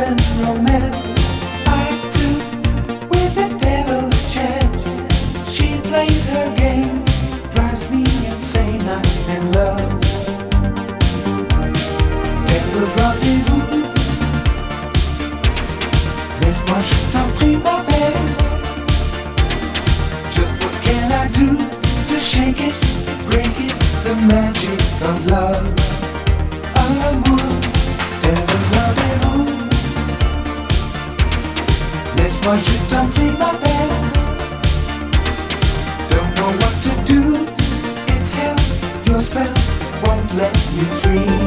and romance. I took with the devil a chance. She plays her game, drives me insane. I'm in love. Devil's rendezvous. Laisse-moi, je t'en prie, ma belle. Just what can I do to shake it, break it, the magic of love? Amour, devil's rendezvous. Laisse-moi, je t'en prie, ma belle. Don't know what to do. It's hell, your spell won't let me free.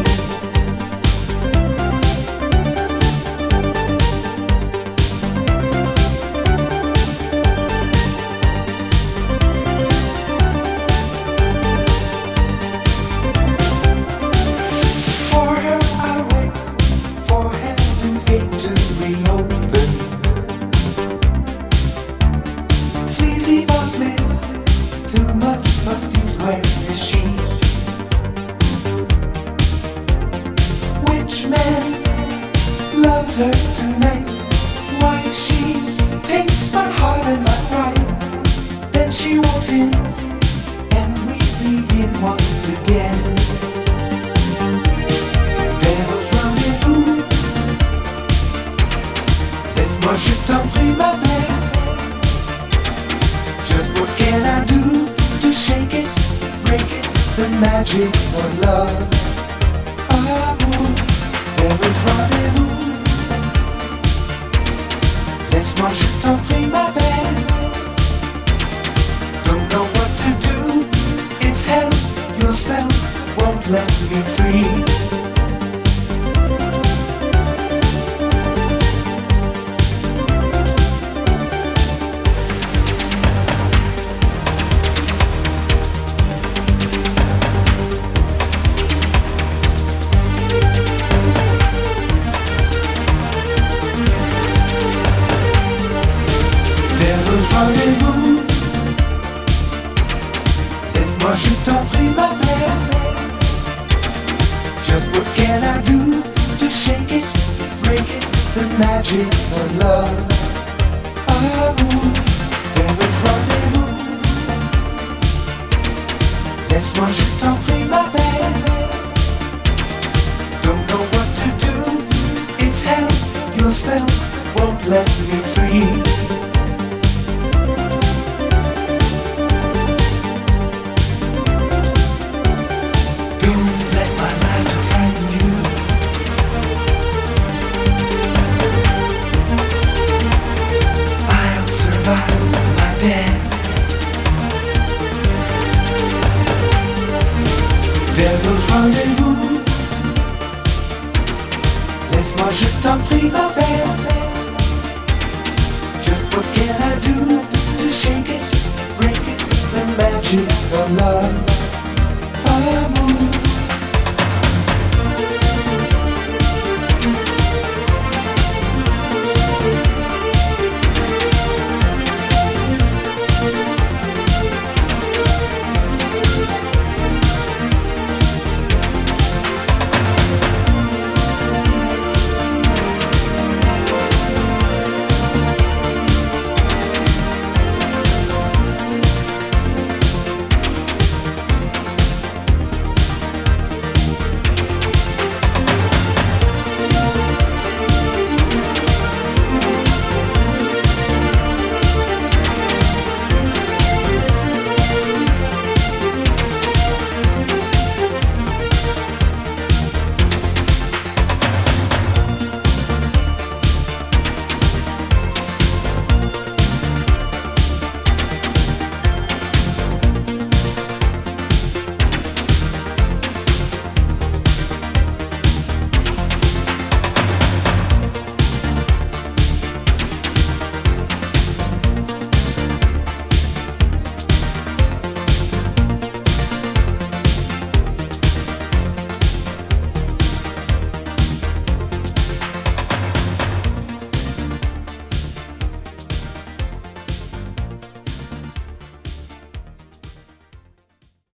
Her tonight, why she takes my heart and my pride. Then she walks in and we begin once again. Devil's rendezvous. Laisse-moi, je t'en prie, ma belle. Just what can I do to shake it, break it, the magic of love? Amour, devil's rendezvous. Laisse-moi, je t'en prie, ma belle. Don't know what to do. It's hell, your spell won't let me free. Rendez-vous. Laisse-moi, je t'en prie, ma belle. Just what can I do to shake it, break it, the magic of love? Amour, devil's rendez-vous. Laisse-moi, je t'en prie, ma belle. Don't know what to do. It's hell, your spell won't let me free. Devil's rendez-vous. Laisse-moi, je t'en prie, ma belle. Just what can I do to shake it, break it, the magic of love?